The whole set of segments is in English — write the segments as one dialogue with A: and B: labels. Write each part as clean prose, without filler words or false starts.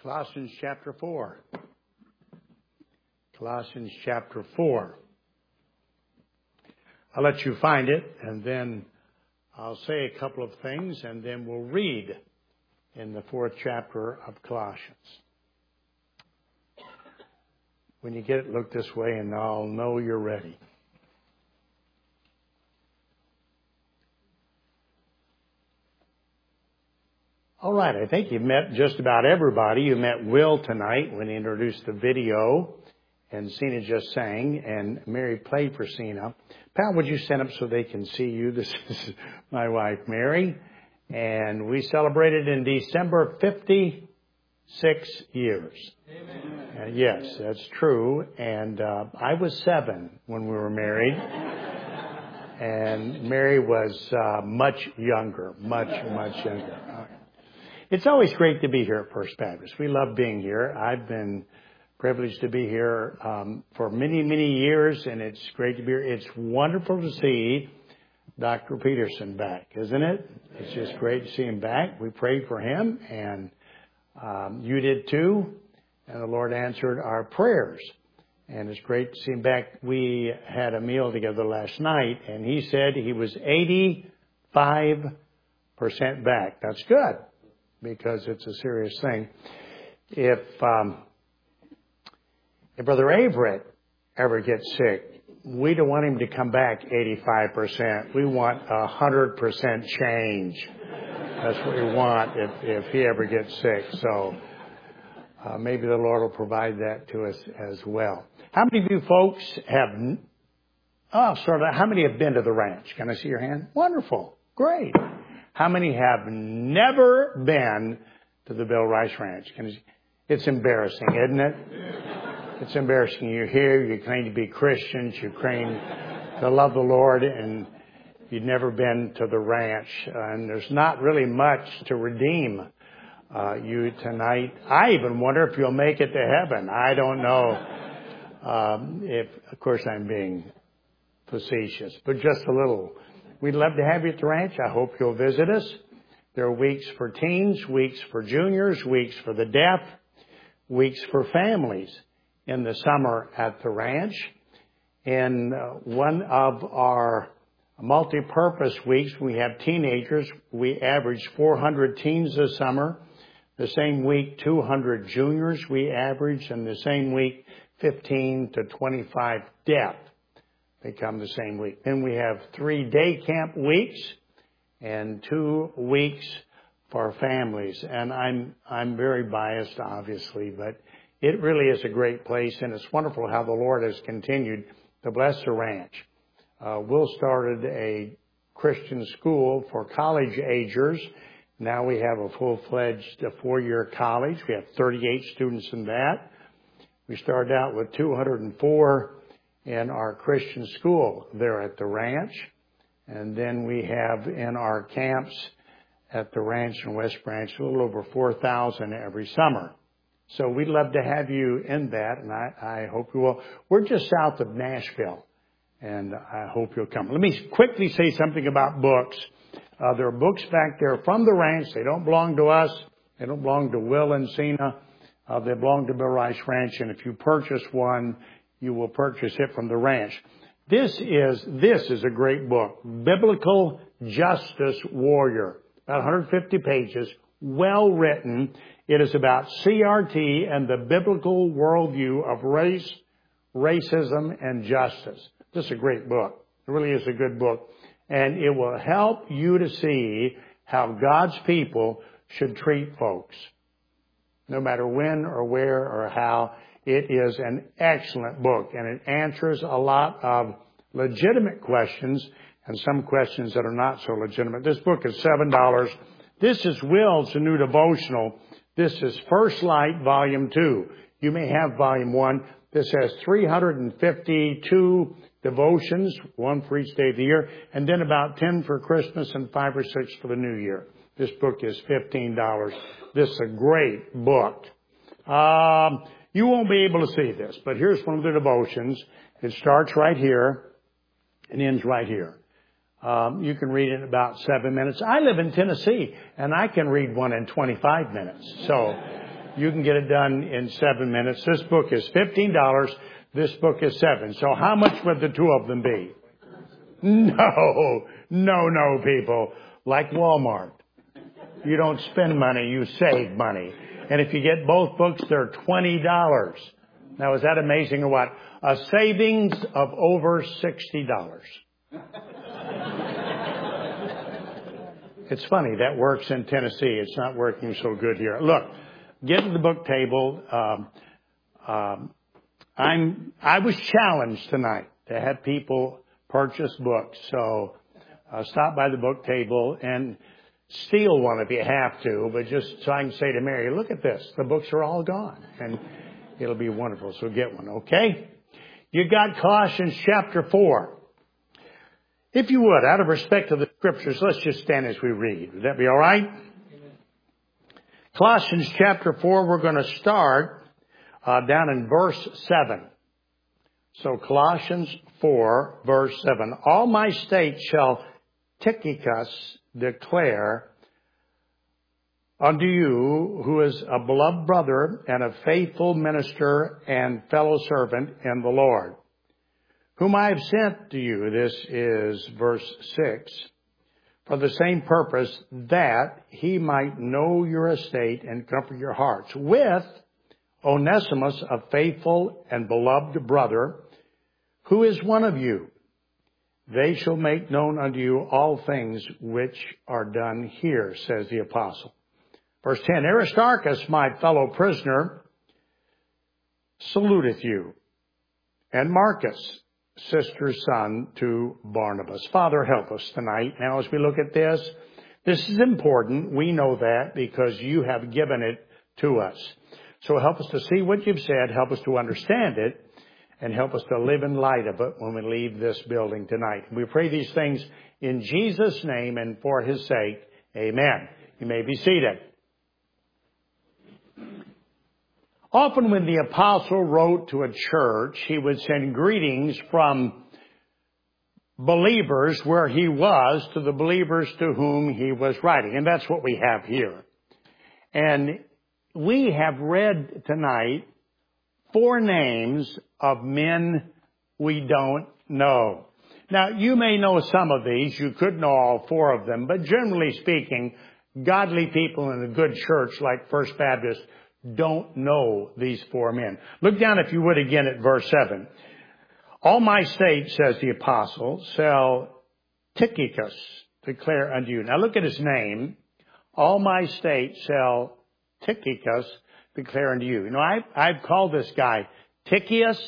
A: Colossians chapter 4. Colossians chapter 4. I'll let you find it, and then I'll say a couple of things, and then we'll read in the 4th chapter of Colossians. When you get it, look this way, and I'll know you're ready. All right, I think you've met just about everybody. You met Will tonight when he introduced the video, and Cena just sang, and Mary played for Cena. Pal, would you stand up so they can see you? This is my wife, Mary, and we celebrated in December 56 years. Amen. Yes, that's true, and I was 7 when we were married, and Mary was much younger. It's always great to be here at First Baptist. We love being here. I've been privileged to be here for many, many years, and it's great to be here. It's wonderful to see Dr. Peterson back, isn't it? It's just great to see him back. We prayed for him, and you did too, and the Lord answered our prayers. And it's great to see him back. We had a meal together last night, and he said he was 85% back. That's good, because it's a serious thing. If Brother Averett ever gets sick, we don't want him to come back 85%. We want 100% change. That's what we want if he ever gets sick. So maybe the Lord will provide that to us as well. How many of you folks have, how many have been to the ranch? Can I see your hand? Wonderful. Great. How many have never been to the Bill Rice Ranch? It's embarrassing, isn't it? It's embarrassing. You're here, you claim to be Christians, you claim to love the Lord, and you've never been to the ranch. And there's not really much to redeem you tonight. I even wonder if you'll make it to heaven. I don't know of course I'm being facetious, but just a little. We'd love to have you at the ranch. I hope you'll visit us. There are weeks for teens, weeks for juniors, weeks for the deaf, weeks for families in the summer at the ranch. In one of our multi-purpose weeks, we have teenagers. We average 400 teens this summer. The same week, 200 juniors we average, and the same week, 15 to 25 deaf. They come the same week. Then we have 3 day camp weeks and 2 weeks for families. And I'm very biased, obviously, but it really is a great place, and it's wonderful how the Lord has continued to bless the ranch. Will started a Christian school for college agers. Now we have a full-fledged 4-year college. We have 38 students in that. We started out with 204 in our Christian school there at the ranch. And then we have in our camps at the ranch in West Branch a little over 4,000 every summer. So we'd love to have you in that, and I hope you will. We're just south of Nashville, and I hope you'll come. Let me quickly say something about books. There are books back there from the ranch. They don't belong to us. They don't belong to Will and Cena. They belong to Bill Rice Ranch, and if you purchase one, you will purchase it from the ranch. This is a great book, Biblical Justice Warrior. About 150 pages, well written. It is about CRT and the biblical worldview of race, racism, and justice. This is a great book. It really is a good book. And it will help you to see how God's people should treat folks, no matter when or where or how. It is an excellent book, and it answers a lot of legitimate questions and some questions that are not so legitimate. This book is $7. This is Will's new devotional. This is First Light, Volume 2. You may have Volume 1. This has 352 devotions, 1 for each day of the year, and then about 10 for Christmas and 5 or 6 for the New Year. This book is $15. This is a great book. You won't be able to see this, but here's one of the devotions. It starts right here and ends right here. You can read it in about 7 minutes. I live in Tennessee, and I can read one in 25 minutes. So You can get it done in 7 minutes. This book is $15. This book is $7. So how much would the two of them be? No, people. Like Walmart. You don't spend money, you save money. And if you get both books, they're $20. Now, is that amazing or what? A savings of over $60. It's funny, that works in Tennessee. It's not working so good here. Look, get to the book table. I was challenged tonight to have people purchase books. So stop by the book table and steal one if you have to, but just so I can say to Mary, look at this. The books are all gone. And it'll be wonderful. So get one, okay? You got Colossians chapter 4. If you would, out of respect to the scriptures, let's just stand as we read. Would that be all right? Colossians chapter 4, we're going to start down in verse 7. So Colossians 4, verse 7. All my state shall Tychicus declare unto you, who is a beloved brother and a faithful minister and fellow servant in the Lord, whom I have sent to you. This is verse 6. For the same purpose, that he might know your estate and comfort your hearts, with Onesimus, a faithful and beloved brother, who is one of you. They shall make known unto you all things which are done here, says the apostle. Verse 10, Aristarchus, my fellow prisoner, saluteth you, and Marcus, sister's son to Barnabas. Father, help us tonight. Now, as we look at this is important. We know that because you have given it to us. So help us to see what you've said, help us to understand it, and help us to live in light of it when we leave this building tonight. We pray these things in Jesus' name and for his sake. Amen. You may be seated. Often when the apostle wrote to a church, he would send greetings from believers where he was to the believers to whom he was writing. And that's what we have here. And we have read tonight 4 names of men we don't know. Now, you may know some of these. You could know all 4 of them. But generally speaking, godly people in a good church like First Baptist don't know these 4 men. Look down, if you would, again at verse 7. All my state, says the apostle, shall Tychicus declare unto you. Now look at his name. All my state shall Tychicus declare unto you. You know, I've called this guy Tychius.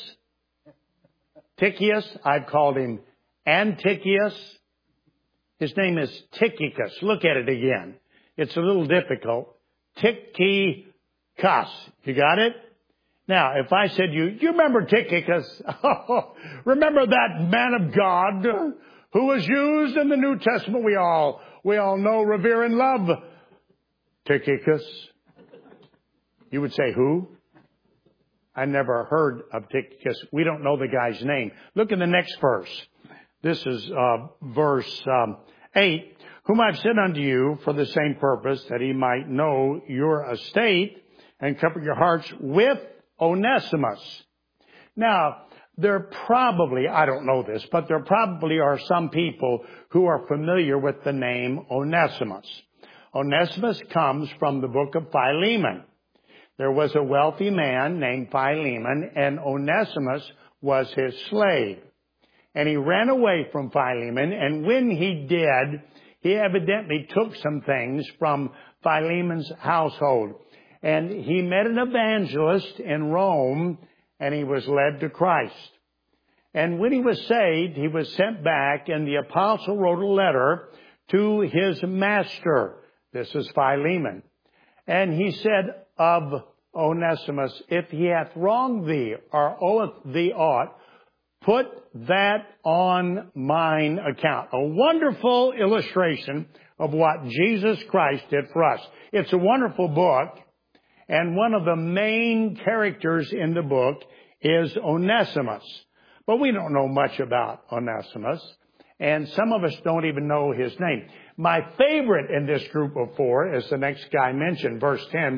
A: I've called him Antichius. His name is Tychicus. Look at it again. It's a little difficult. Tychicus. You got it? Now, if I said you remember Tychicus? Remember that man of God who was used in the New Testament? We all know, revere, and love Tychicus. You would say, who? I never heard of Tychicus. We don't know the guy's name. Look in the next verse. This is verse 8. Whom I've sent unto you for the same purpose, that he might know your estate and comfort your hearts, with Onesimus. Now, there probably, I don't know this, but there probably are some people who are familiar with the name Onesimus. Onesimus comes from the book of Philemon. There was a wealthy man named Philemon, and Onesimus was his slave. And he ran away from Philemon, and when he did, he evidently took some things from Philemon's household. And he met an evangelist in Rome, and he was led to Christ. And when he was saved, he was sent back, and the apostle wrote a letter to his master. This is Philemon. And he said of Onesimus, if he hath wronged thee or oweth thee aught, put that on mine account. A wonderful illustration of what Jesus Christ did for us. It's a wonderful book. And one of the main characters in the book is Onesimus. But we don't know much about Onesimus. And some of us don't even know his name. My favorite in this group of 4 is the next guy mentioned, verse 10.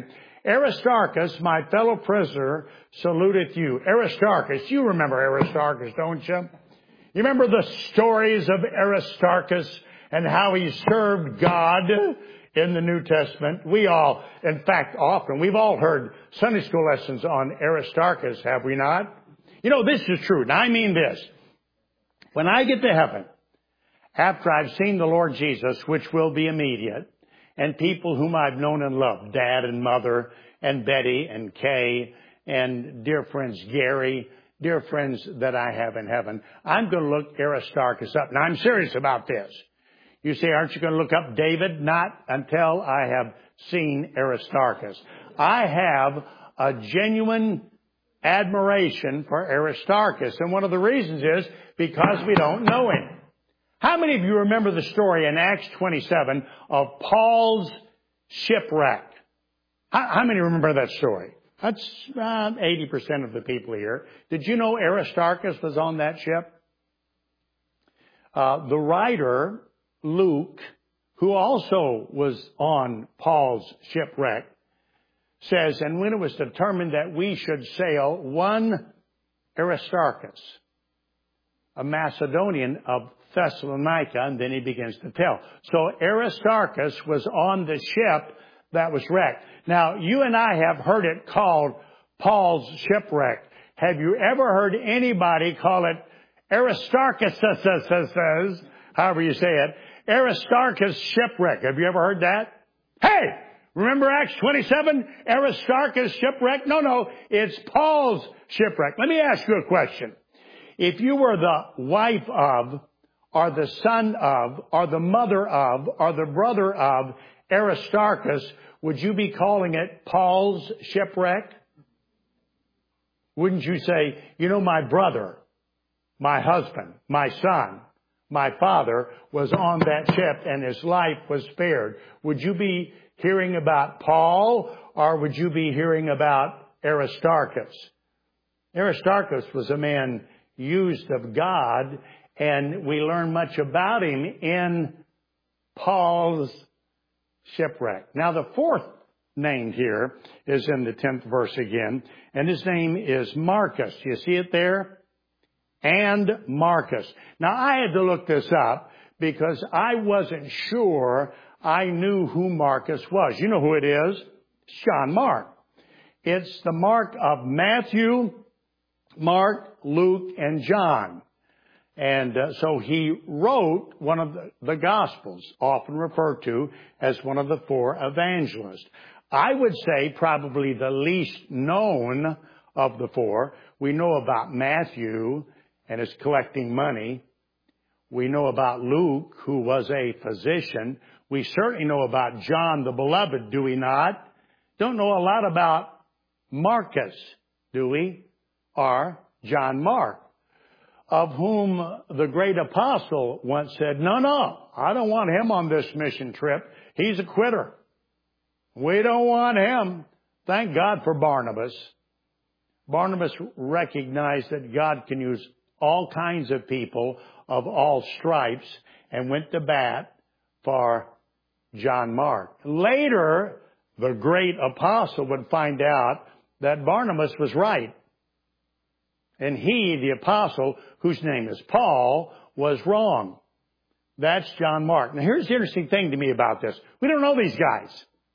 A: Aristarchus, my fellow prisoner, saluteth you. Aristarchus, you remember Aristarchus, don't you? You remember the stories of Aristarchus and how he served God in the New Testament? We all, in fact, often, we've all heard Sunday school lessons on Aristarchus, have we not? You know, this is true. Now, I mean this. When I get to heaven, after I've seen the Lord Jesus, which will be immediate, and people whom I've known and loved, Dad and Mother and Betty and Kay and dear friends Gary, dear friends that I have in heaven, I'm going to look Aristarchus up. Now, I'm serious about this. You say, aren't you going to look up David? Not until I have seen Aristarchus. I have a genuine admiration for Aristarchus. And one of the reasons is because we don't know him. How many of you remember the story in Acts 27 of Paul's shipwreck? How many remember that story? That's 80% of the people here. Did you know Aristarchus was on that ship? The writer, Luke, who also was on Paul's shipwreck, says, and when it was determined that we should sail, one Aristarchus, a Macedonian of Thessalonica, and then he begins to tell. So Aristarchus was on the ship that was wrecked. Now, you and I have heard it called Paul's shipwreck. Have you ever heard anybody call it Aristarchus, however you say it, Aristarchus shipwreck? Have you ever heard that? Hey! Remember Acts 27? Aristarchus shipwreck? No, it's Paul's shipwreck. Let me ask you a question. If you were the wife of, or the son of, or the mother of, or the brother of Aristarchus, would you be calling it Paul's shipwreck? Wouldn't you say, you know, my brother, my husband, my son, my father was on that ship and his life was spared? Would you be hearing about Paul, or would you be hearing about Aristarchus? Aristarchus was a man used of God, and we learn much about him in Paul's shipwreck. Now, the fourth named here is in the 10th verse again, and his name is Marcus. You see it there? And Marcus. Now, I had to look this up because I wasn't sure I knew who Marcus was. You know who it is? It's John Mark. It's the Mark of Matthew, Mark, Luke, and John. And so he wrote one of the Gospels, often referred to as one of the four evangelists. I would say probably the least known of the four. We know about Matthew and his collecting money. We know about Luke, who was a physician. We certainly know about John the Beloved, do we not? Don't know a lot about Marcus, do we? Or John Mark, of whom the great apostle once said, no, I don't want him on this mission trip. He's a quitter. We don't want him. Thank God for Barnabas. Barnabas recognized that God can use all kinds of people of all stripes and went to bat for John Mark. Later, the great apostle would find out that Barnabas was right. And he, the apostle, whose name is Paul, was wrong. That's John Mark. Now, here's the interesting thing to me about this. We don't know these guys.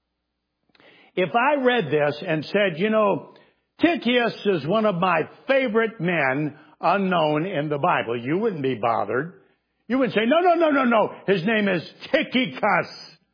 A: If I read this and said, you know, Tychicus is one of my favorite men unknown in the Bible, you wouldn't be bothered. You wouldn't say, no. His name is Tychicus.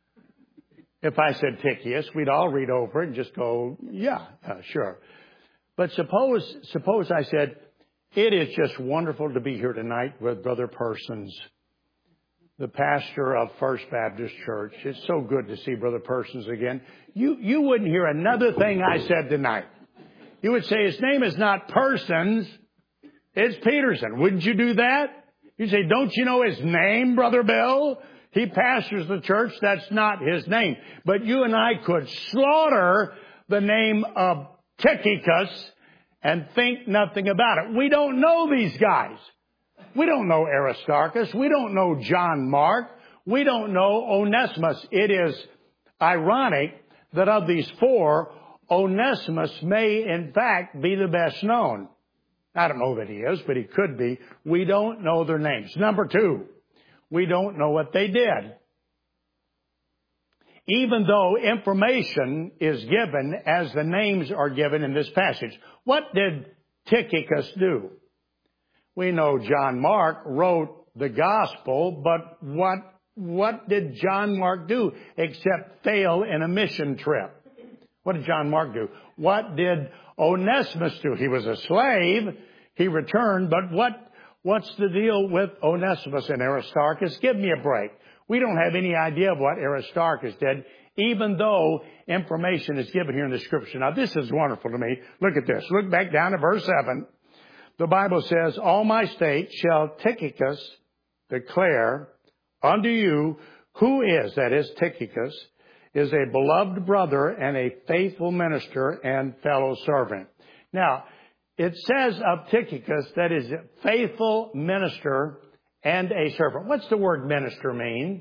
A: If I said Tychicus, we'd all read over it and just go, yeah, sure. But suppose I said, it is just wonderful to be here tonight with Brother Persons, the pastor of First Baptist Church. It's so good to see Brother Persons again. You wouldn't hear another thing I said tonight. You would say, his name is not Persons, it's Peterson. Wouldn't you do that? You'd say, don't you know his name, Brother Bill? He pastors the church. That's not his name. But you and I could slaughter the name of Tychicus and think nothing about it. We don't know these guys. We don't know Aristarchus. We don't know John Mark. We don't know Onesimus. It is ironic that of these four, Onesimus may, in fact, be the best known. I don't know that he is, but he could be. We don't know their names. Number two, we don't know what they did. Even though information is given as the names are given in this passage. What did Tychicus do? We know John Mark wrote the gospel, but what did John Mark do except fail in a mission trip? What did John Mark do? What did Onesimus do? He was a slave. He returned, but what's the deal with Onesimus and Aristarchus? Give me a break. We don't have any idea of what Aristarchus did, even though information is given here in the Scripture. Now, this is wonderful to me. Look at this. Look back down to verse 7. The Bible says, all my state shall Tychicus declare unto you who is, that is Tychicus, is a beloved brother and a faithful minister and fellow servant. Now, it says of Tychicus that is a faithful minister and a servant. What's the word minister mean?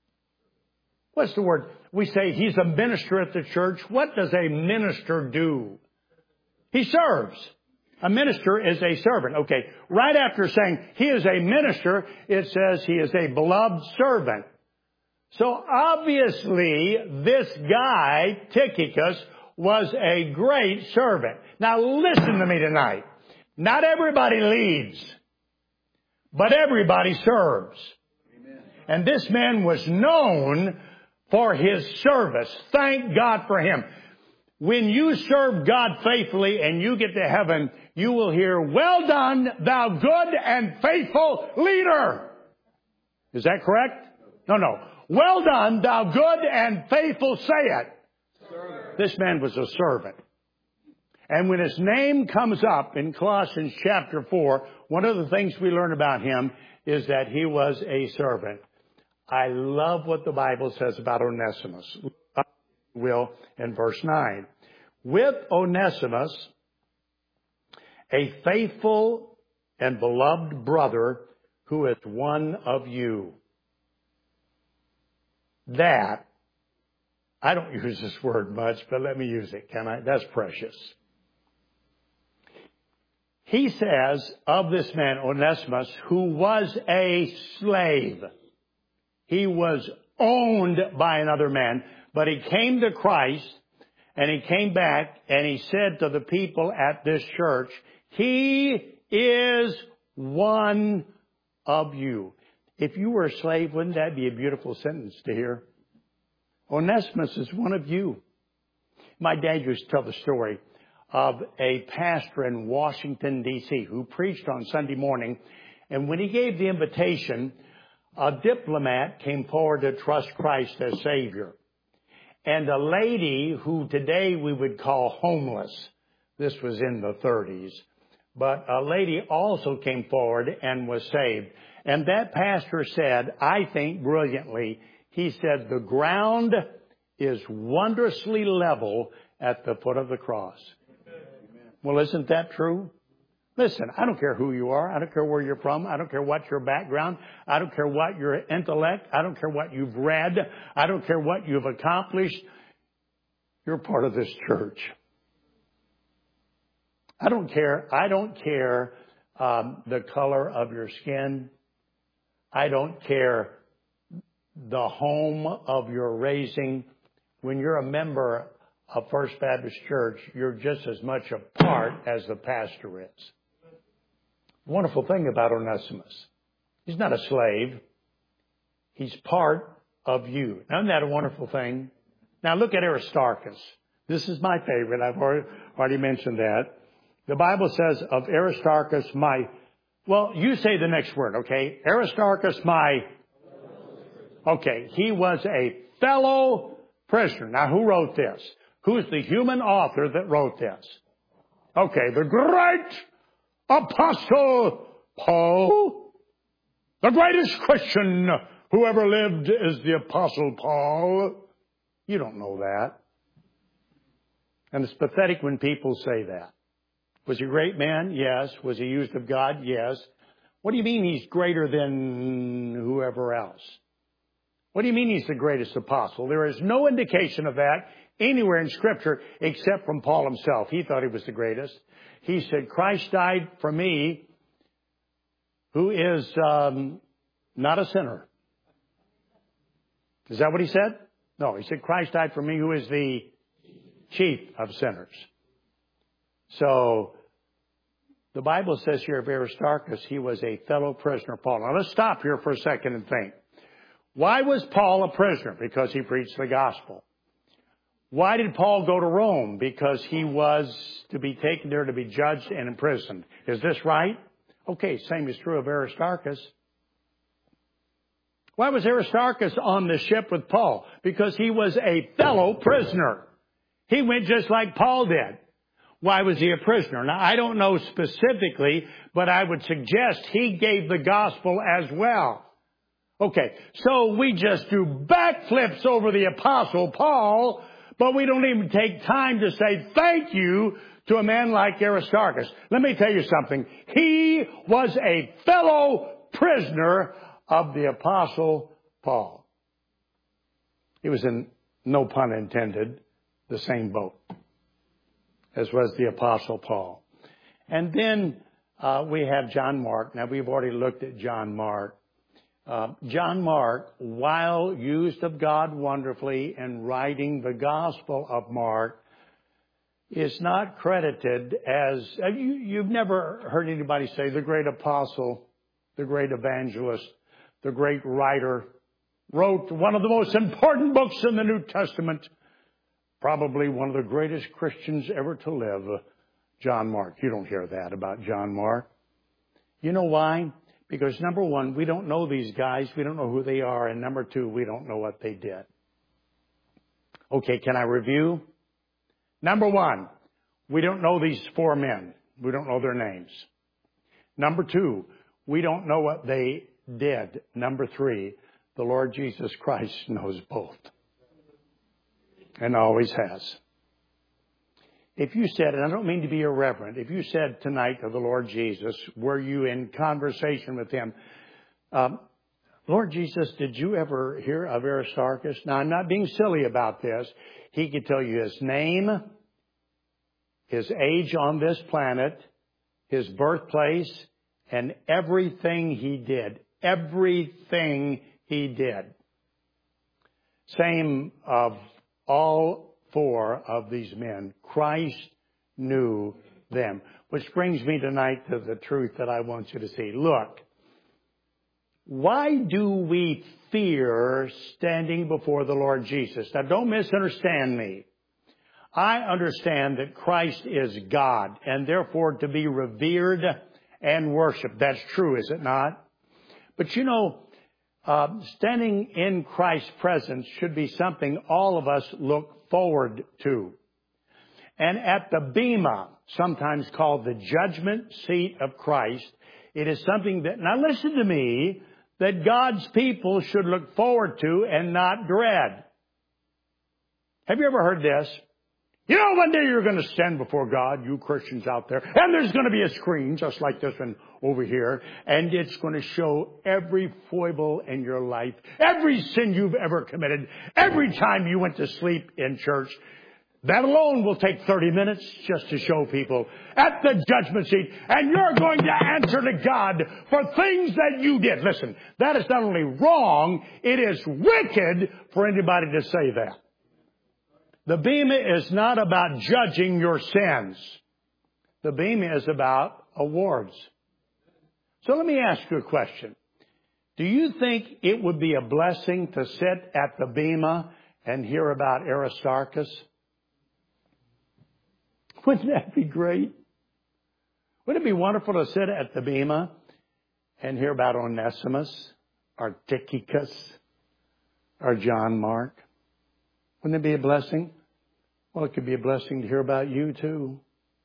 A: What's the word? We say he's a minister at the church. What does a minister do? He serves. A minister is a servant. Okay, right after saying he is a minister, it says he is a beloved servant. So obviously, this guy, Tychicus, was a great servant. Now listen to me tonight. Not everybody leads, but everybody serves. Amen. And this man was known for his service. Thank God for him. When you serve God faithfully and you get to heaven, you will hear, well done, thou good and faithful leader. Is that correct? No. Well done, thou good and faithful, say it. Servant. This man was a servant. And when his name comes up in Colossians chapter 4, one of the things we learn about him is that he was a servant. I love what the Bible says about Onesimus. Will in verse 9. With Onesimus, a faithful and beloved brother who is one of you. That, I don't use this word much, but let me use it, can I? That's precious. He says of this man, Onesimus, who was a slave. He was owned by another man, but he came to Christ and he came back and he said to the people at this church, he is one of you. If you were a slave, wouldn't that be a beautiful sentence to hear? Onesimus is one of you. My dad used to tell the story of a pastor in Washington, D.C., who preached on Sunday morning. And when he gave the invitation, a diplomat came forward to trust Christ as Savior. And a lady who today we would call homeless, this was in the 30s, but a lady also came forward and was saved. And that pastor said, I think brilliantly, he said, the ground is wondrously level at the foot of the cross. Amen. Well, isn't that true? Listen, I don't care who you are. I don't care where you're from. I don't care what your background. I don't care what your intellect. I don't care what you've read. I don't care what you've accomplished. You're part of this church. I don't care the color of your skin. I don't care the home of your raising. When you're a member of First Baptist Church, you're just as much a part as the pastor is. Wonderful thing about Onesimus. He's not a slave. He's part of you. Isn't that a wonderful thing? Now look at Aristarchus. This is my favorite. I've already mentioned that. The Bible says of Aristarchus, you say the next word, okay? Aristarchus, he was a fellow prisoner. Now who wrote this? Who's the human author that wrote this? Okay, the great Apostle Paul. The greatest Christian who ever lived is the Apostle Paul. You don't know that. And it's pathetic when people say that. Was he a great man? Yes. Was he used of God? Yes. What do you mean he's greater than whoever else? What do you mean he's the greatest apostle? There is no indication of that anywhere in Scripture except from Paul himself. He thought he was the greatest. He said, Christ died for me, who is not a sinner. Is that what he said? No, he said, Christ died for me, who is the chief of sinners. So, the Bible says here of Aristarchus, he was a fellow prisoner of Paul. Now let's stop here for a second and think. Why was Paul a prisoner? Because he preached the gospel. Why did Paul go to Rome? Because he was to be taken there to be judged and imprisoned. Is this right? Okay, same is true of Aristarchus. Why was Aristarchus on the ship with Paul? Because he was a fellow prisoner. He went just like Paul did. Why was he a prisoner? Now, I don't know specifically, but I would suggest he gave the gospel as well. Okay, so we just do backflips over the Apostle Paul, but we don't even take time to say thank you to a man like Aristarchus. Let me tell you something. He was a fellow prisoner of the Apostle Paul. He was in, no pun intended, the same boat as was the Apostle Paul. And then we have John Mark. Now, we've already looked at John Mark. John Mark, while used of God wonderfully in writing the Gospel of Mark, is not credited as, you've never heard anybody say the great apostle, the great evangelist, the great writer, wrote one of the most important books in the New Testament, probably one of the greatest Christians ever to live, John Mark. You don't hear that about John Mark. You know why? Because number one, we don't know these guys. We don't know who they are. And number two, we don't know what they did. Okay, can I review? Number one, we don't know these four men. We don't know their names. Number two, we don't know what they did. Number three, the Lord Jesus Christ knows both. And always has. If you said, and I don't mean to be irreverent, if you said tonight to the Lord Jesus, were you in conversation with him, Lord Jesus, did you ever hear of Aristarchus? Now, I'm not being silly about this. He could tell you his name, his age on this planet, his birthplace, and everything he did. Everything he did. Same of all four of these men. Christ knew them. Which brings me tonight to the truth that I want you to see. Look, why do we fear standing before the Lord Jesus? Now, don't misunderstand me. I understand that Christ is God and therefore to be revered and worshiped. That's true, is it not? But you know, standing in Christ's presence should be something all of us look forward to. And at the bema, sometimes called the judgment seat of Christ, it is something that, now listen to me, that God's people should look forward to and not dread. Have you ever heard this? You know, one day you're going to stand before God, you Christians out there, and there's going to be a screen just like this one over here, and it's going to show every foible in your life, every sin you've ever committed, every time you went to sleep in church. That alone will take 30 minutes just to show people at the judgment seat, and you're going to answer to God for things that you did. Listen, that is not only wrong, it is wicked for anybody to say that. The bema is not about judging your sins. The bema is about awards. So let me ask you a question. Do you think it would be a blessing to sit at the bema and hear about Aristarchus? Wouldn't that be great? Wouldn't it be wonderful to sit at the bema and hear about Onesimus, or Tychicus, or John Mark? Wouldn't it be a blessing? Well, it could be a blessing to hear about you too.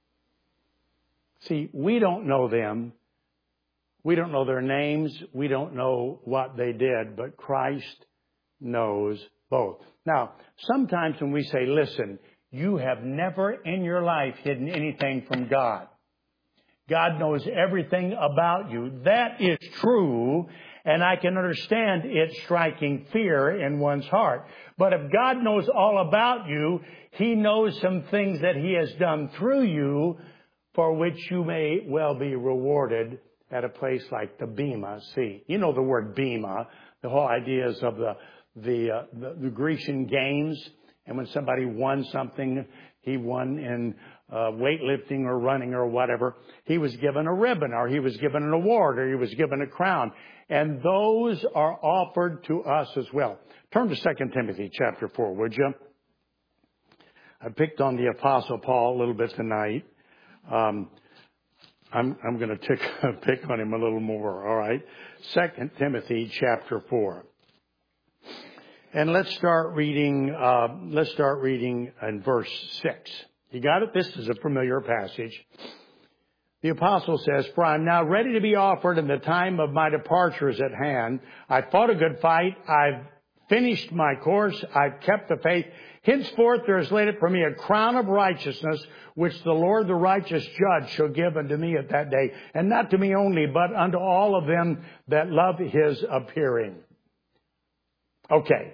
A: See, we don't know them. We don't know their names. We don't know what they did, but Christ knows both. Now, sometimes when we say, listen, you have never in your life hidden anything from God. God knows everything about you. That is true. And I can understand it striking fear in one's heart. But if God knows all about you, He knows some things that He has done through you for which you may well be rewarded at a place like the Bema Sea. You know the word Bema. The whole idea is of the Grecian games. And when somebody won something, he won in weightlifting or running or whatever, he was given a ribbon or he was given an award or he was given a crown. And those are offered to us as well. Turn to 2 Timothy chapter 4, would you? I picked on the Apostle Paul a little bit tonight. I'm going to pick on him a little more, all right? 2 Timothy chapter 4. And let's start reading in verse 6. You got it? This is a familiar passage. The apostle says, "For I am now ready to be offered, and the time of my departure is at hand. I fought a good fight. I've finished my course. I've kept the faith. Henceforth there is laid up for me a crown of righteousness, which the Lord, the righteous judge, shall give unto me at that day. And not to me only, but unto all of them that love His appearing." Okay.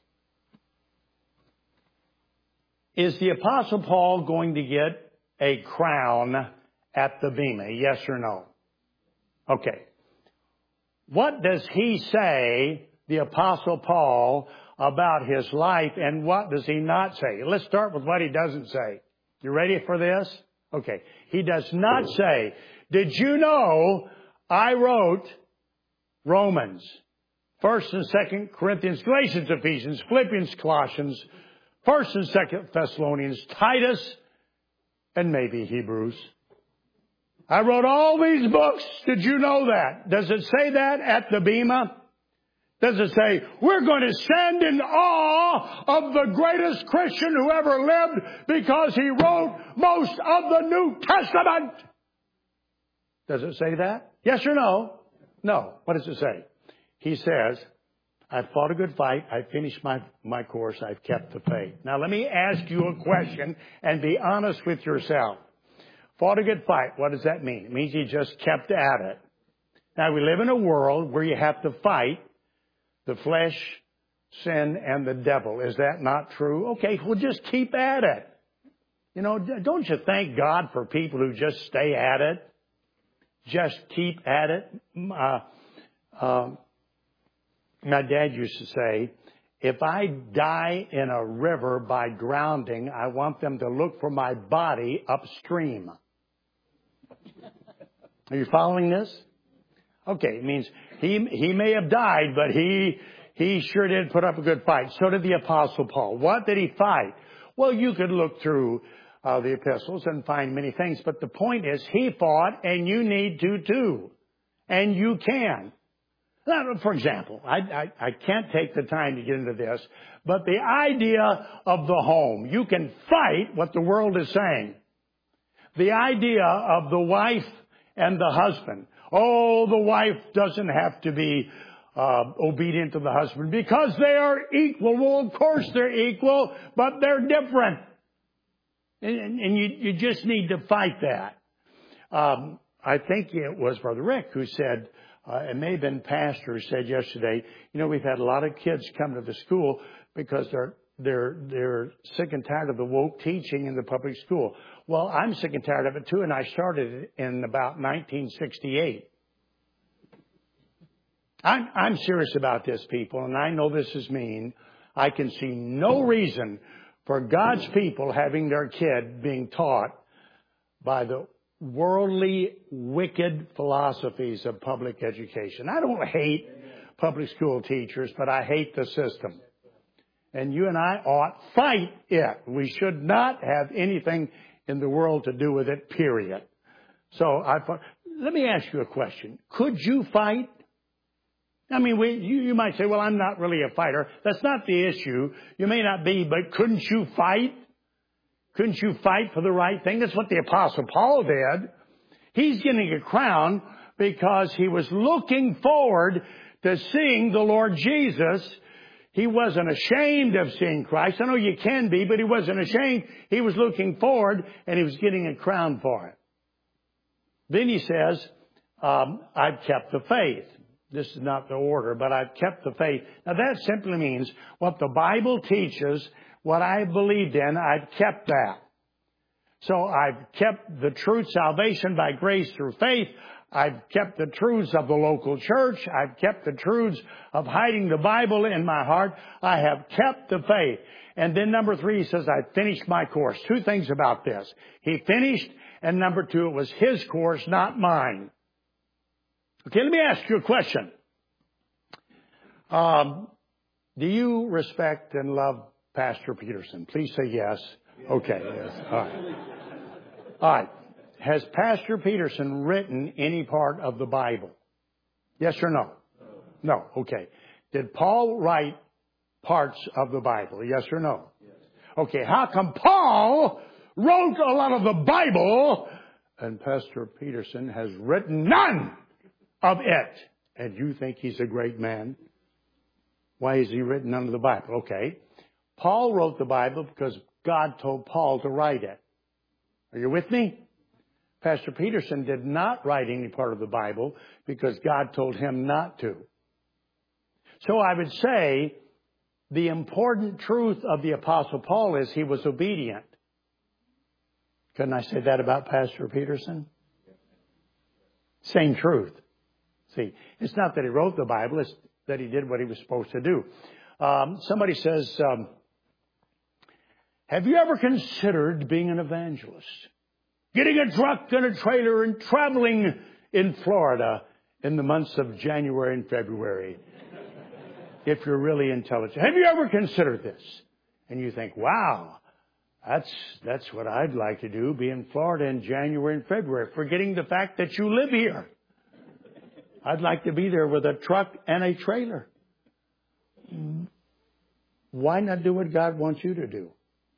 A: Is the Apostle Paul going to get a crown at the Bema? Yes or no? Okay. What does he say, the Apostle Paul, about his life, and what does he not say? Let's start with what he doesn't say. You ready for this? Okay. He does not say, "Did you know I wrote Romans, 1st and 2nd Corinthians, Galatians, Ephesians, Philippians, Colossians, 1st and 2nd Thessalonians, Titus, and maybe Hebrews. I wrote all these books. Did you know that?" Does it say that at the Bema? Does it say, "We're going to stand in awe of the greatest Christian who ever lived because he wrote most of the New Testament"? Does it say that? Yes or no? No. What does it say? He says, "I fought a good fight. I finished my course. I've kept the faith." Now let me ask you a question and be honest with yourself. Fought a good fight. What does that mean? It means you just kept at it. Now we live in a world where you have to fight the flesh, sin, and the devil. Is that not true? Okay, well just keep at it. You know, don't you thank God for people who just stay at it? Just keep at it. My dad used to say, "If I die in a river by drowning, I want them to look for my body upstream." Are you following this? Okay, it means he may have died, but he sure did put up a good fight. So did the Apostle Paul. What did he fight? Well, you could look through the epistles and find many things, but the point is he fought, and you need to too. And you can. Now, for example, I can't take the time to get into this, but the idea of the home. You can fight what the world is saying. The idea of the wife and the husband. Oh, the wife doesn't have to be obedient to the husband because they are equal. Well, of course they're equal, but they're different. And you just need to fight that. I think it was Brother Rick who said, it may have been Pastor who said yesterday, you know, we've had a lot of kids come to the school because they're sick and tired of the woke teaching in the public school. Well, I'm sick and tired of it too, and I started it in about 1968. I'm serious about this, people, and I know this is mean. I can see no reason for God's people having their kid being taught by the worldly, wicked philosophies of public education. I don't hate public school teachers, but I hate the system. And you and I ought fight it. We should not have anything in the world to do with it, period. So let me ask you a question. Could you fight? I mean, you might say, well, I'm not really a fighter. That's not the issue. You may not be, but couldn't you fight? Couldn't you fight for the right thing? That's what the Apostle Paul did. He's getting a crown because he was looking forward to seeing the Lord Jesus. He wasn't ashamed of seeing Christ. I know you can be, but he wasn't ashamed. He was looking forward, and he was getting a crown for it. Then he says, I've kept the faith. This is not the order, but I've kept the faith. Now that simply means what the Bible teaches, what I believed in, I've kept that. So I've kept the truth, salvation by grace through faith. I've kept the truths of the local church. I've kept the truths of hiding the Bible in my heart. I have kept the faith. And then number 3, he says, I finished my course. 2 things about this. He finished, and number 2, it was his course, not mine. Okay, let me ask you a question. Do you respect and love Pastor Peterson? Please say yes. Okay, yes. All right. All right. Has Pastor Peterson written any part of the Bible? Yes or no? No. Okay. Did Paul write parts of the Bible? Yes or no? Yes. Okay. How come Paul wrote a lot of the Bible and Pastor Peterson has written none of it? And you think he's a great man? Why has he written none of the Bible? Okay. Paul wrote the Bible because God told Paul to write it. Are you with me? Pastor Peterson did not write any part of the Bible because God told him not to. So I would say the important truth of the Apostle Paul is he was obedient. Couldn't I say that about Pastor Peterson? Same truth. See, it's not that he wrote the Bible, it's that he did what he was supposed to do. Somebody says, have you ever considered being an evangelist? Getting a truck and a trailer and traveling in Florida in the months of January and February. If you're really intelligent. Have you ever considered this? And you think, wow, that's what I'd like to do, be in Florida in January and February, forgetting the fact that you live here. I'd like to be there with a truck and a trailer. Why not do what God wants you to do?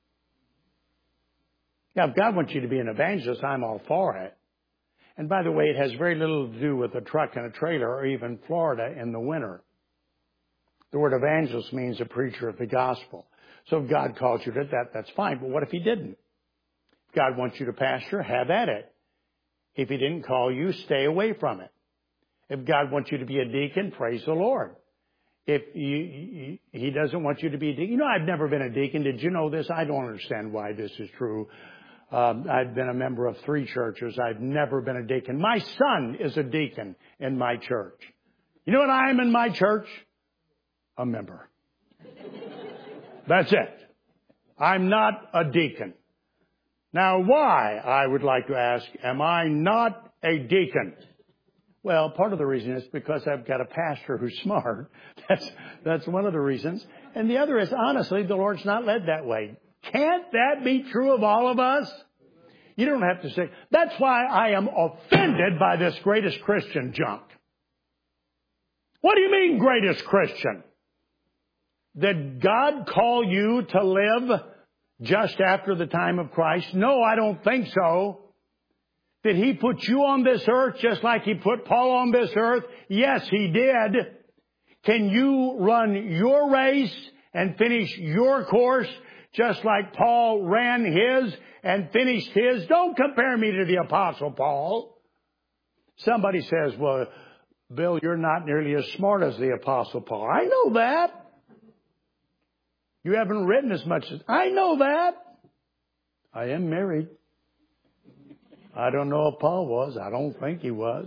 A: Now, if God wants you to be an evangelist, I'm all for it. And by the way, it has very little to do with a truck and a trailer or even Florida in the winter. The word evangelist means a preacher of the gospel. So if God calls you to that, that's fine. But what if he didn't? If God wants you to pastor, have at it. If he didn't call you, stay away from it. If God wants you to be a deacon, praise the Lord. If he doesn't want you to be a deacon. You know, I've never been a deacon. Did you know this? I don't understand why this is true. I've been a member of 3 churches. I've never been a deacon. My son is a deacon in my church. You know what I am in my church? A member. That's it. I'm not a deacon. Now, why, I would like to ask, am I not a deacon? Well, part of the reason is because I've got a pastor who's smart. That's one of the reasons. And the other is, honestly, the Lord's not led that way. Can't that be true of all of us? You don't have to say. That's why I am offended by this greatest Christian junk. What do you mean, greatest Christian? Did God call you to live just after the time of Christ? No, I don't think so. Did he put you on this earth just like he put Paul on this earth? Yes, he did. Can you run your race and finish your course just like Paul ran his and finished his? Don't compare me to the Apostle Paul. Somebody says, well, Bill, you're not nearly as smart as the Apostle Paul. I know that. You haven't written as much as... I know that. I am married. I don't know if Paul was. I don't think he was.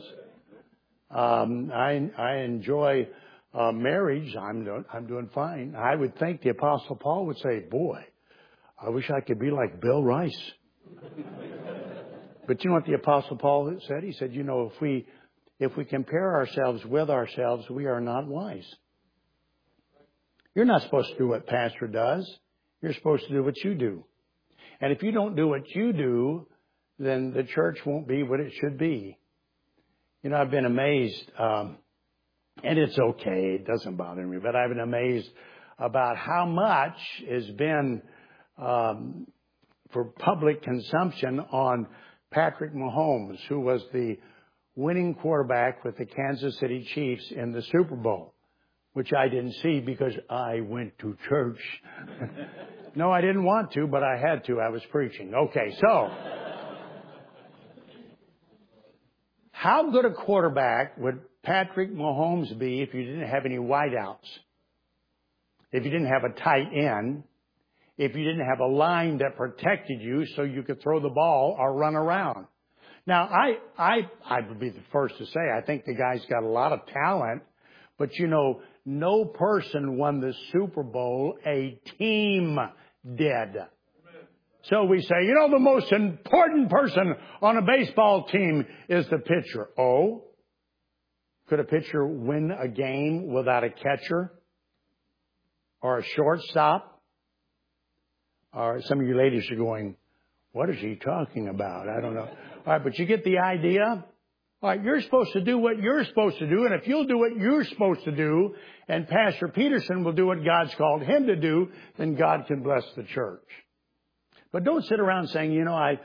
A: I enjoy marriage. I'm doing fine. I would think the Apostle Paul would say, boy, I wish I could be like Bill Rice. But you know what the Apostle Paul said? He said, you know, if we compare ourselves with ourselves, we are not wise. You're not supposed to do what pastor does. You're supposed to do what you do. And if you don't do what you do, then the church won't be what it should be. You know, I've been amazed, and it's okay, it doesn't bother me, but I've been amazed about how much has been for public consumption on Patrick Mahomes, who was the winning quarterback with the Kansas City Chiefs in the Super Bowl, which I didn't see because I went to church. No, I didn't want to, but I had to. I was preaching. Okay, so how good a quarterback would Patrick Mahomes be if you didn't have any wideouts? If you didn't have a tight end? If you didn't have a line that protected you so you could throw the ball or run around? Now, I would be the first to say I think the guy's got a lot of talent, but you know, no person won the Super Bowl. A team did. So we say, you know, the most important person on a baseball team is the pitcher. Oh, could a pitcher win a game without a catcher or a shortstop? Or some of you ladies are going, what is he talking about? I don't know. All right, but you get the idea? All right, you're supposed to do what you're supposed to do, and if you'll do what you're supposed to do, and Pastor Peterson will do what God's called him to do, then God can bless the church. But don't sit around saying, you know, I'm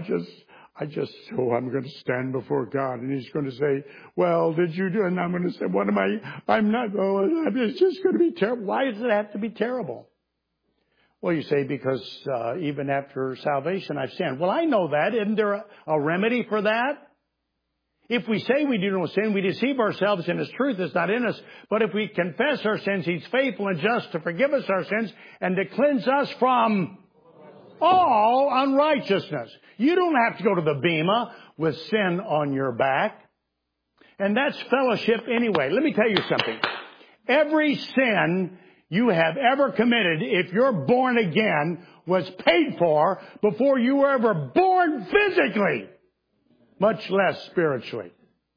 A: going to stand before God, and He's going to say, well, did you do? And I'm going to say, what am I'm not, it's just going to be terrible. Why does it have to be terrible? Well, you say, because even after salvation, I've sinned. Well, I know that. Isn't there a remedy for that? If we say we do no sin, we deceive ourselves and His truth is not in us. But if we confess our sins, He's faithful and just to forgive us our sins and to cleanse us from all unrighteousness. You don't have to go to the bema with sin on your back. And that's fellowship anyway. Let me tell you something. Every sin you have ever committed, if you're born again, was paid for before you were ever born physically, much less spiritually.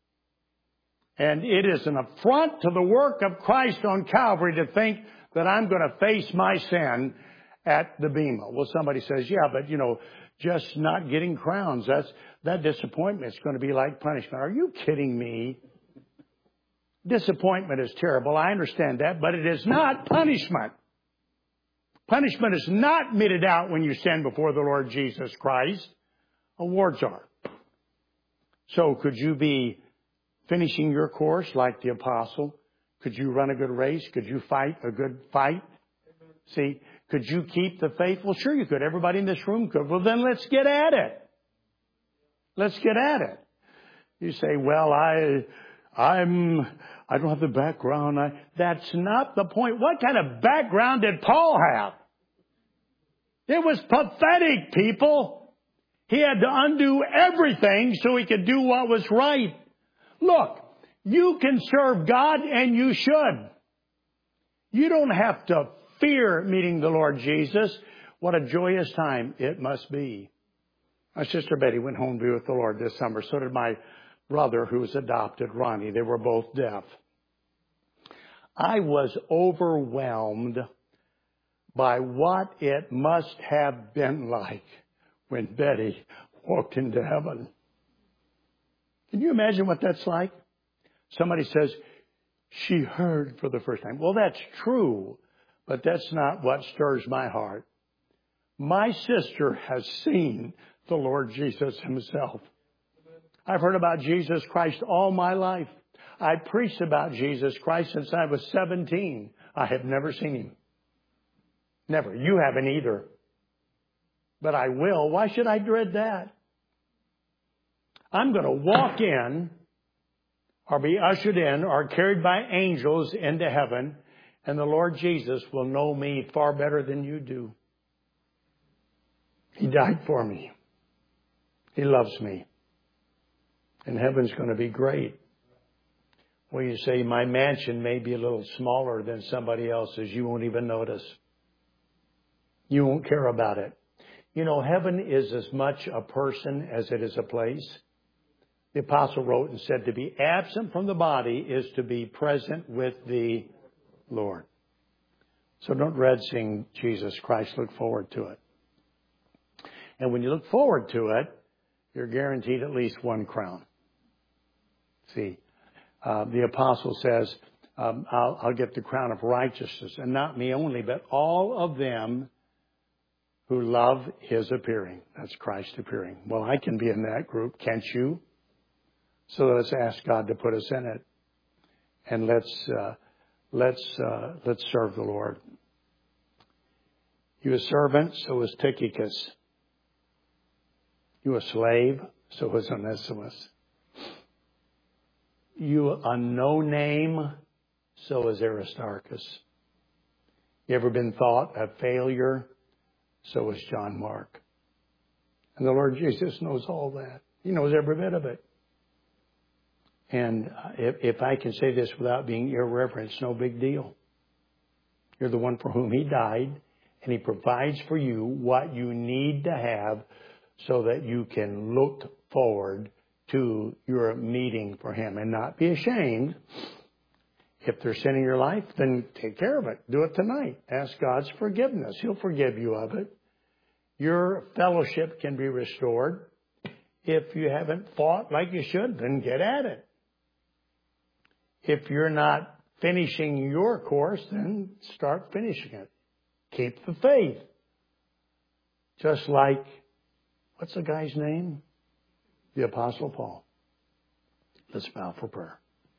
A: And it is an affront to the work of Christ on Calvary to think that I'm going to face my sin at the bema. Well, somebody says, yeah, but you know, just not getting crowns, that disappointment is going to be like punishment. Are you kidding me? Disappointment is terrible. I understand that, but it is not punishment. Punishment is not meted out when you stand before the Lord Jesus Christ. Awards are. So could you be finishing your course like the apostle? Could you run a good race? Could you fight a good fight? See, could you keep the faith? Well, sure you could. Everybody in this room could. Well, then let's get at it. Let's get at it. You say, well, I don't have the background. That's not the point. What kind of background did Paul have? It was pathetic, people. He had to undo everything so he could do what was right. Look, you can serve God and you should. You don't have to fear meeting the Lord Jesus. What a joyous time it must be. My sister Betty went home to be with the Lord this summer. So did my brother who was adopted, Ronnie. They were both deaf. I was overwhelmed by what it must have been like when Betty walked into heaven. Can you imagine what that's like? Somebody says, she heard for the first time. Well, that's true, but that's not what stirs my heart. My sister has seen the Lord Jesus Himself. I've heard about Jesus Christ all my life. I preached about Jesus Christ since I was 17. I have never seen Him. Never. You haven't either. But I will. Why should I dread that? I'm going to walk in or be ushered in or carried by angels into heaven, and the Lord Jesus will know me far better than you do. He died for me. He loves me. And heaven's going to be great. Well, you say, my mansion may be a little smaller than somebody else's. You won't even notice. You won't care about it. You know, heaven is as much a person as it is a place. The apostle wrote and said, to be absent from the body is to be present with the Lord. So don't dread seeing Jesus Christ. Look forward to it. And when you look forward to it, you're guaranteed at least one crown. See, the apostle says, I'll get the crown of righteousness, and not me only, but all of them who love His appearing. That's Christ appearing. Well, I can be in that group, can't you? So let's ask God to put us in it, and let's serve the Lord. You a servant, so was Tychicus. You a slave, so was Onesimus. you a no name, so is Aristarchus. You ever been thought a failure? So is John Mark. And the Lord Jesus knows all that. He knows every bit of it. And if I can say this without being irreverent, it's no big deal. You're the one for whom He died, and He provides for you what you need to have so that you can look forward to your meeting for Him and not be ashamed. If there's sin in your life, then take care of it. Do it tonight. Ask God's forgiveness. He'll forgive you of it. Your fellowship can be restored. If you haven't fought like you should, then get at it. If you're not finishing your course, then start finishing it. Keep the faith. Just like, what's the guy's name? The Apostle Paul. Let's bow for prayer.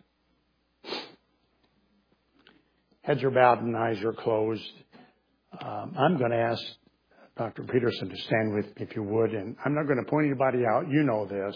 A: Heads are bowed and eyes are closed. I'm going to ask Dr. Peterson to stand with me if you would. And I'm not going to point anybody out. You know this.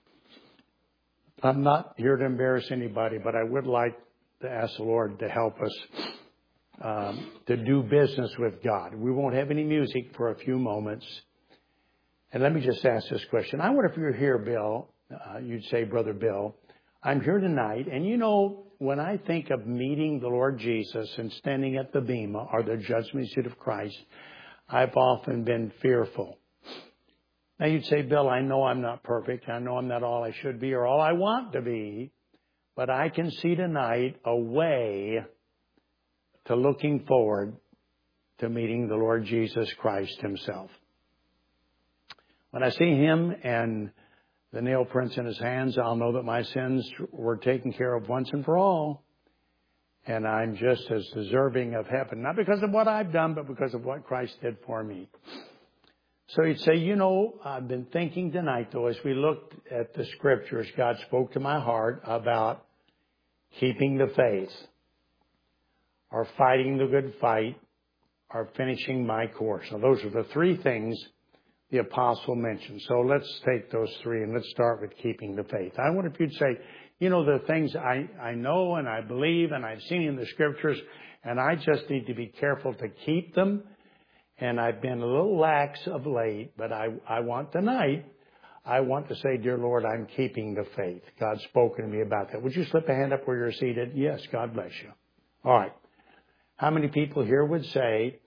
A: I'm not here to embarrass anybody, but I would like to ask the Lord to help us to do business with God. We won't have any music for a few moments. And let me just ask this question. I wonder if you're here, Bill, you'd say, Brother Bill, I'm here tonight. And you know, when I think of meeting the Lord Jesus and standing at the bema or the judgment seat of Christ, I've often been fearful. Now you'd say, Bill, I know I'm not perfect. I know I'm not all I should be or all I want to be. But I can see tonight a way to looking forward to meeting the Lord Jesus Christ Himself. When I see Him and the nail prints in His hands, I'll know that my sins were taken care of once and for all. And I'm just as deserving of heaven, not because of what I've done, but because of what Christ did for me. So you'd say, you know, I've been thinking tonight, though, as we looked at the Scriptures, God spoke to my heart about keeping the faith, or fighting the good fight, or finishing my course. Now, those are the three things the apostle mentioned. So let's take those three and let's start with keeping the faith. I wonder if you'd say, you know, the things I know and I believe and I've seen in the Scriptures, and I just need to be careful to keep them. And I've been a little lax of late, but I want tonight, I want to say, dear Lord, I'm keeping the faith. God's spoken to me about that. Would you slip a hand up where you're seated? Yes, God bless you. All right. How many people here would say,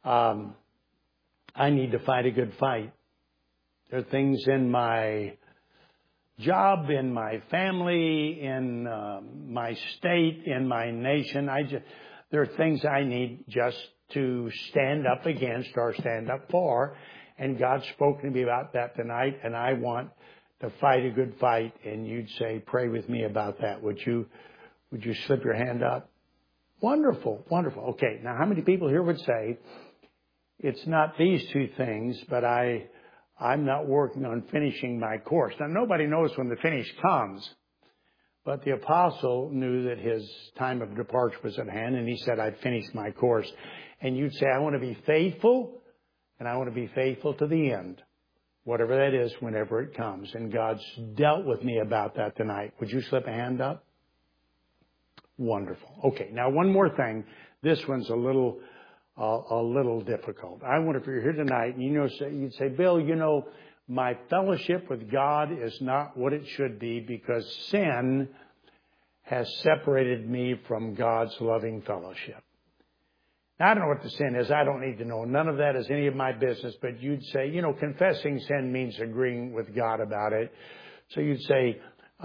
A: I need to fight a good fight? There are things in my job, in my family, in my state, in my nation. There are things I need just to stand up against or stand up for. And God's spoken to me about that tonight, and I want to fight a good fight. And you'd say, pray with me about that. Would you slip your hand up? Wonderful, wonderful. Okay, now how many people here would say, it's not these two things, but I'm not working on finishing my course. Now, nobody knows when the finish comes, but the apostle knew that his time of departure was at hand, and he said, I've finished my course. And you'd say, I want to be faithful, and I want to be faithful to the end, whatever that is, whenever it comes. And God's dealt with me about that tonight. Would you slip a hand up? Wonderful. Okay, now one more thing. This one's a little difficult. I wonder if you're here tonight and you'd say, Bill, you know, my fellowship with God is not what it should be because sin has separated me from God's loving fellowship. Now, I don't know what the sin is. I don't need to know. None of that is any of my business. But you'd say, you know, confessing sin means agreeing with God about it. So you'd say,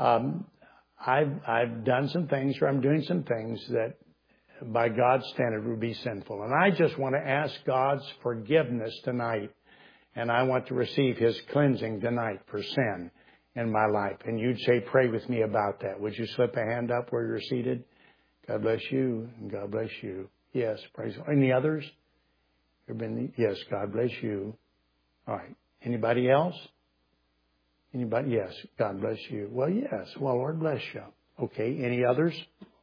A: I've done some things, or I'm doing some things that by God's standard would be sinful. And I just want to ask God's forgiveness tonight. And I want to receive His cleansing tonight for sin in my life. And you'd say, pray with me about that. Would you slip a hand up where you're seated? God bless you, and God bless you. Yes, praise God. Any others? Yes, God bless you. All right. Anybody else? Anybody? Yes, God bless you. Well, yes. Well, Lord bless you. Okay. Any others?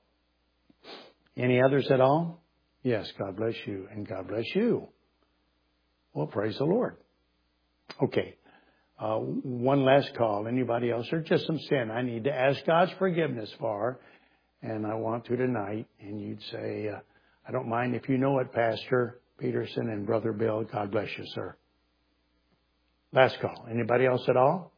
A: Any others at all? Yes, God bless you, and God bless you. Well, praise the Lord. Okay. One last call. Anybody else? Or just some sin I need to ask God's forgiveness for, and I want to tonight. And you'd say, I don't mind if you know it, Pastor Peterson and Brother Bill. God bless you, sir. Last call. Anybody else at all?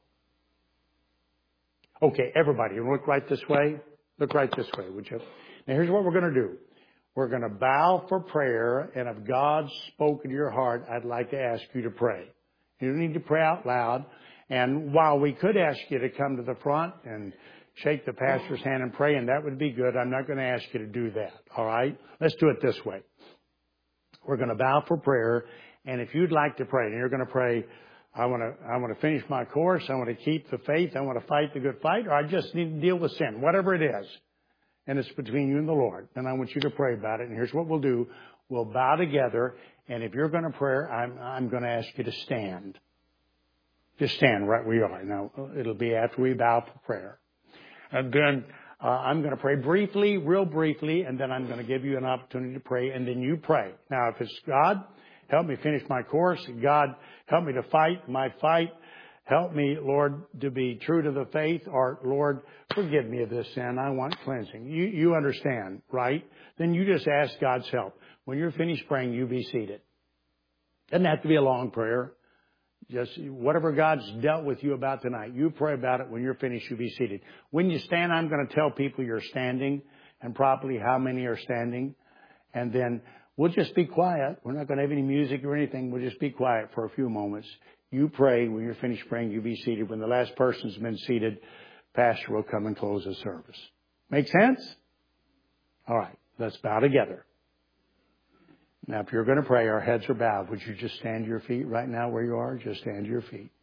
A: Okay, everybody, look right this way. Look right this way, would you? Now, here's what we're going to do. We're going to bow for prayer, and if God spoke to your heart, I'd like to ask you to pray. You don't need to pray out loud. And while we could ask you to come to the front and shake the pastor's hand and pray, and that would be good, I'm not going to ask you to do that, all right? Let's do it this way. We're going to bow for prayer, and if you'd like to pray, and you're going to pray, I want to finish my course, I want to keep the faith, I want to fight the good fight, or I just need to deal with sin, whatever it is. And it's between you and the Lord. And I want you to pray about it. And here's what we'll do. We'll bow together. And if you're going to pray, I'm going to ask you to stand. Just stand right where you are. Now, it'll be after we bow for prayer. And then I'm going to pray briefly, real briefly, and then I'm going to give you an opportunity to pray, and then you pray. Now, if it's God, help me finish my course. God, help me to fight my fight. Help me, Lord, to be true to the faith, or Lord, forgive me of this sin. I want cleansing. You understand, right? Then you just ask God's help. When you're finished praying, you be seated. Doesn't have to be a long prayer. Just whatever God's dealt with you about tonight, you pray about it. When you're finished, you be seated. When you stand, I'm going to tell people you're standing and properly how many are standing. And then we'll just be quiet. We're not going to have any music or anything. We'll just be quiet for a few moments. You pray. When you're finished praying, you be seated. When the last person's been seated, Pastor will come and close the service. Make sense? All right. Let's bow together. Now, if you're going to pray, our heads are bowed. Would you just stand to your feet right now where you are? Just stand to your feet.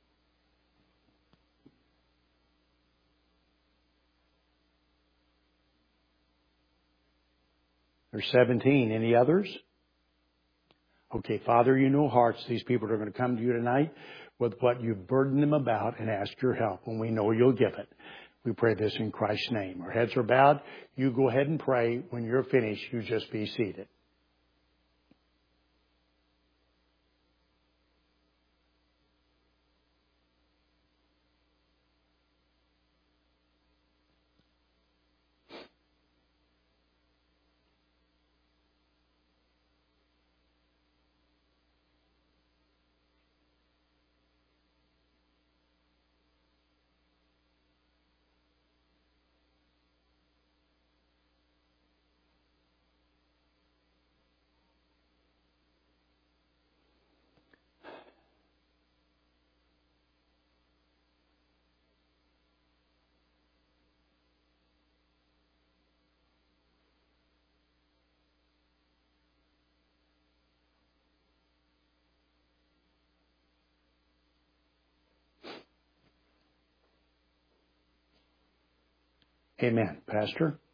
A: There's 17. Any others? Okay, Father, you know hearts. These people are going to come to you tonight with what you've burdened them about and ask your help, and we know you'll give it. We pray this in Christ's name. Our heads are bowed. You go ahead and pray. When you're finished, you just be seated. Amen. Pastor?